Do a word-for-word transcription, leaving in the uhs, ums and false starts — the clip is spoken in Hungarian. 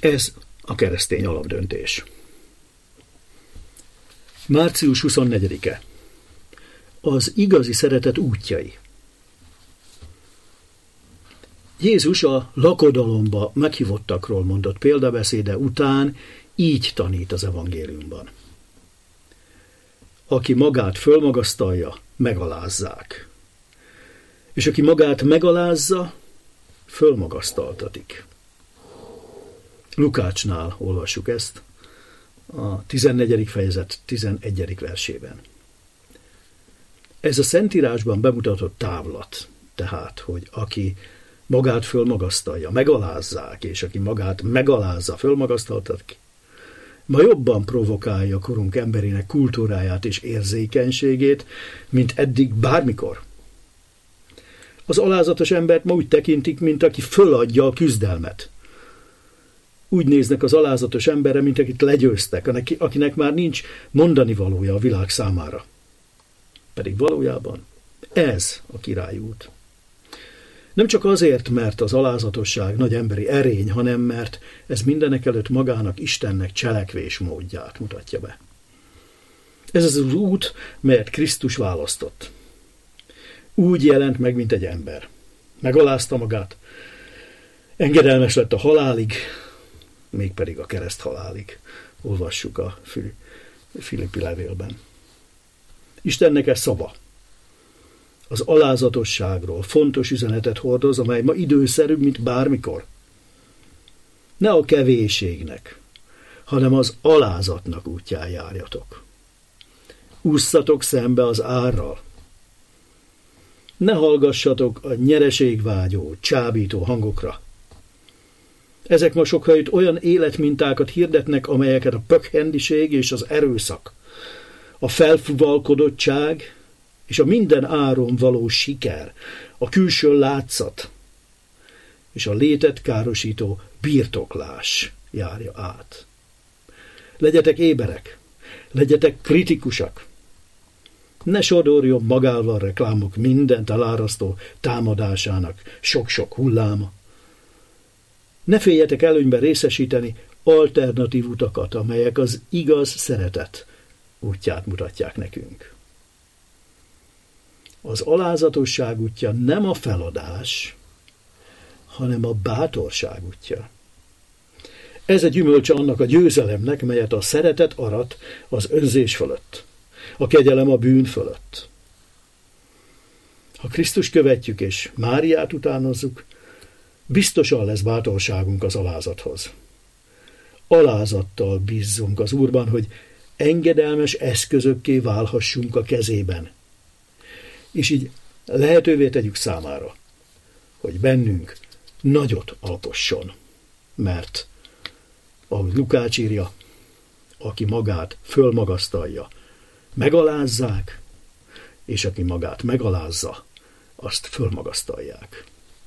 Ez a keresztény alapdöntés. március huszonnegyedike. Az igazi szeretet útjai. Jézus a lakodalomba meghívottakról mondott példabeszéde után így tanít az evangéliumban. Aki magát fölmagasztalja, megalázzák. És aki magát megalázza, fölmagasztaltatik. Lukácsnál olvassuk ezt, a tizennegyedik fejezet tizenegyedik versében. Ez a Szentírásban bemutatott távlat, tehát, hogy aki magát fölmagasztalja, megalázzák, és aki magát megalázza, fölmagasztaltatik, ma jobban provokálja korunk emberének kultúráját és érzékenységét, mint eddig bármikor. Az alázatos embert ma úgy tekintik, mint aki föladja a küzdelmet. Úgy néznek az alázatos emberre, mint akit legyőztek, akinek már nincs mondani valója a világ számára. Pedig valójában ez a királyút. Nem csak azért, mert az alázatosság nagy emberi erény, hanem mert ez mindenekelőtt magának Istennek cselekvés módját mutatja be. Ez az az út, melyet Krisztus választott. Úgy jelent meg, mint egy ember. Megalázta magát, engedelmes lett a halálig, mégpedig a kereszt halálig. Olvassuk a Filippi levélben. Istennek ez szava. Az alázatosságról fontos üzenetet hordoz, amely ma időszerűbb, mint bármikor. Ne a kevésségnek, hanem az alázatnak útján járjatok. Ússzatok szembe az árral. Ne hallgassatok a nyereségvágyó, csábító hangokra. Ezek ma sokhelyütt olyan életmintákat hirdetnek, amelyeket a pökhendiség és az erőszak, a felfuvalkodottság és a minden áron való siker, a külső látszat és a létet károsító birtoklás járja át. Legyetek éberek, legyetek kritikusak. Ne sodorjon magával a reklámok mindent elárasztó támadásának sok-sok hulláma. Ne féljetek előnyben részesíteni alternatív utakat, amelyek az igaz szeretet útját mutatják nekünk. Az alázatosság útja nem a feladás, hanem a bátorság útja. Ez a gyümölcse annak a győzelemnek, melyet a szeretet arat az önzés fölött, a kegyelem a bűn fölött. Ha Krisztus követjük és Máriát utánozzuk, biztosan lesz bátorságunk az alázathoz. Alázattal bízzunk az Úrban, hogy engedelmes eszközökké válhassunk a kezében, és így lehetővé tegyük számára, hogy bennünk nagyot alkosson, mert, ahogy Lukács írja, aki magát fölmagasztalja, megalázzák, és aki magát megalázza, azt fölmagasztalják.